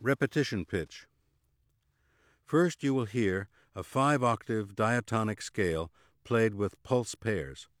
Repetition pitch. First you will hear a 5-octave diatonic scale played with pulse pairs.